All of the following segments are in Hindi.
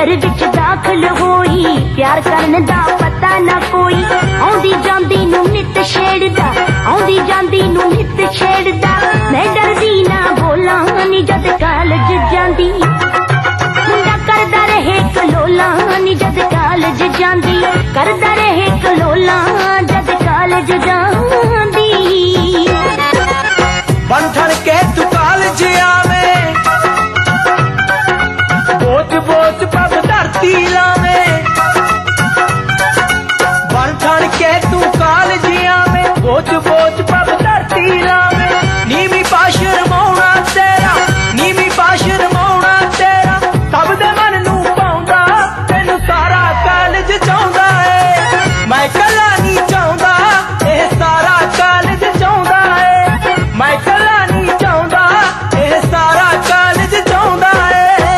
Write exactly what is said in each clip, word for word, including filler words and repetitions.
घर विच दाखल होई, प्यार करन दा पता ना कोई। आउंदी जांदी नू नित छेड़दा, आउंदी जांदी नू नित छेड़दा। मैं डरदी ना बोला नी जद कॉलेज जांदी, मुंडा करदा रहे कलोला नी जद कॉलेज जांदी, करदा रहे कलोला जद कॉलेज जांदी। बन ठन के तू कॉलेज आवे, बोझ बोझ पब धरती लावे। बन ठन के तू कॉलेज आवे, बोझ बोझ पब धरती लावे। नीवी पाशर मौना तेरा, नीवी पाशर मौना तेरा, सब दे मन नू पाउंदा, तेनू सारा कॉलेज चाहुंदा है। मैं कला नहीं चाहुंदा, एह सारा कॉलेज चाहुंदा है। मैं कला नहीं चाहुंदा, एह सारा कॉलेज चाहुंदा है।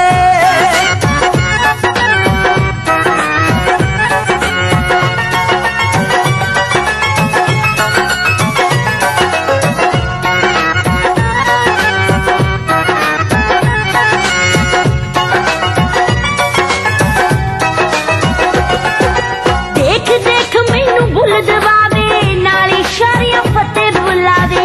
देख देख मैनू भुल दवावे, नाली शारियां फतेह बुलावे।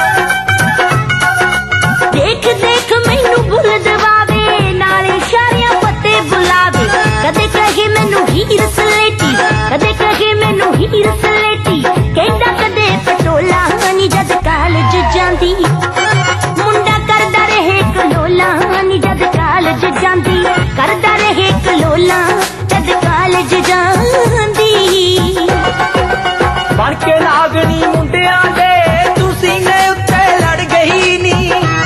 देख देख मैनू भुल दवावे, नाली शारियां फतेह बुलावे। कदे कहे मैनू हीर सलेटी, कदे कहे मैनू हीर सलेटी। कहंदा कदे पटोला नी जद कॉलेज जांदी, मुंडा करदा रहे कलोला नी जद कॉलेज जांदी, करदा रहे कलोला जद कॉलेज जांदी। बन के नागनी मुंडिया दे तू सीने उत्ते लड़ गई नी,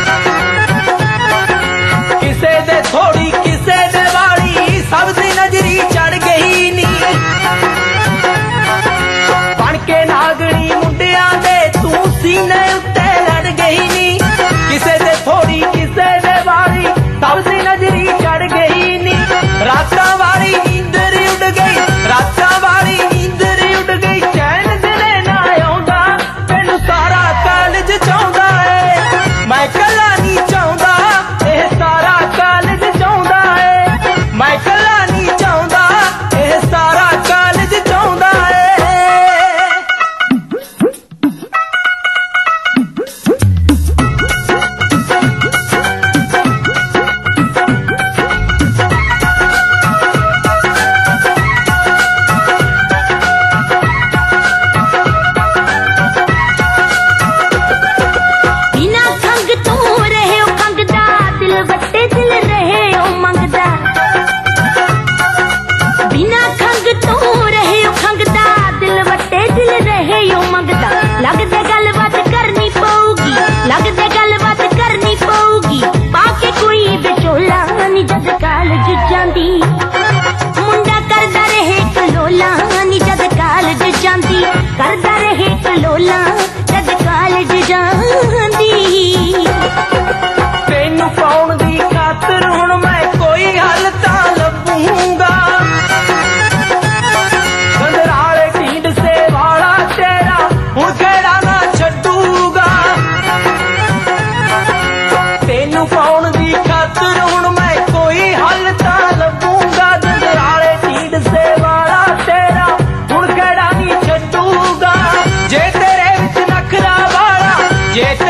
किसे दे थोड़ी किसे दे वाली, सब दी नजरी चढ़ गई नी। बन के नागनी मुंडिया दे तू सीने उत्ते लड़ गई नी, किसे दे थोड़ी किसे दे वाली, सब दी नजरी चढ़ गई नी। राता वाली नींदर उड़ गई, राता वाली नींदर उड़ गई। चैन दिले ना आउंदा, तेनू सारा कॉलेज चाहुंदा है। मैं कला नहीं चाहुंदा, एह सारा कॉलेज चाहुंदा है। मैं कला नहीं चाहुंदा, एह सारा कॉलेज चाहुंदा है। बिना खंग तो रहे ओ खंगदा, दिल वट्टे दिल रहे ओ मंगदा। बिना खंग तो रहे ओ खंगदा, दिल वट्टे दिल रहे ओ मंगदा। लगदे गलबात करनी पऊगी, लगदे गलबात करनी पऊगी। पाके कोई विचोला नी जद कॉलेज जांदी, मुंडा करदा रहे कलोला नी जद कॉलेज जांदी, करदा रहे कलोला जद कॉलेज जांदी। तेनू पाउण दी खातर हुण मैं कोई हल तां लभूंगा। गंदराले ढींड से वाला तेरा हुण केड़ा ना छड्डूगा। तेनू पाउण दी खातर हुण मैं कोई हल तां लभूंगा। गंदराले ढींड से वाला तेरा हुण केड़ा नहीं छड्डूगा। जे तेरे विच नखरा वाला, जे